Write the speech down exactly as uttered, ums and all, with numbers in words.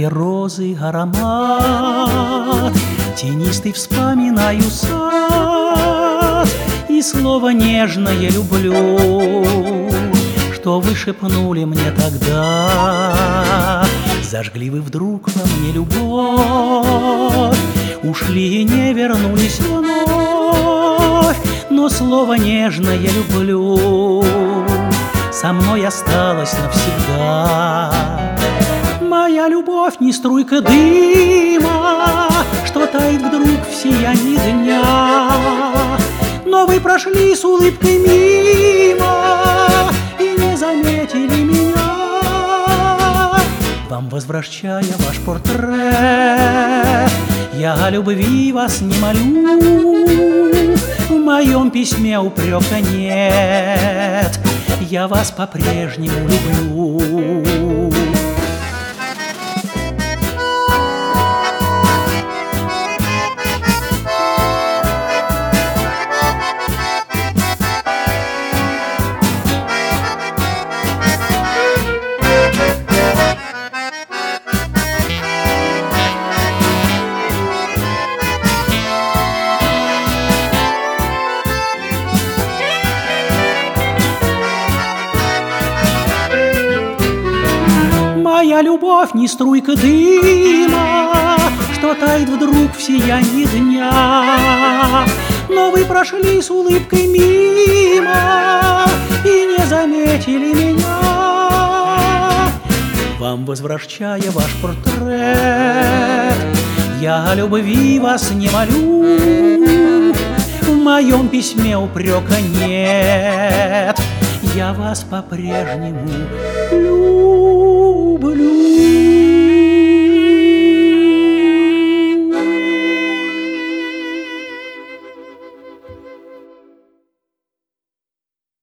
Яркие розы аромат, тенистый вспоминаю сад, и слово нежное люблю, что вы шепнули мне тогда. Зажгли вы вдруг во мне любовь, ушли и не вернулись вновь, но слово нежное люблю со мной осталось навсегда. Моя любовь не струйка дыма, что тает вдруг в сиянии дня, но вы прошли с улыбкой мимо и не заметили меня. Вам возвращая ваш портрет, я о любви вас не молю, в моем письме упрека нет, я вас по-прежнему люблю. Моя любовь не струйка дыма, что тает вдруг в сиянии дня, но вы прошли с улыбкой мимо и не заметили меня. Вам возвращая ваш портрет, я о любви вас не молю, в моем письме упрека нет, я вас по-прежнему люблю.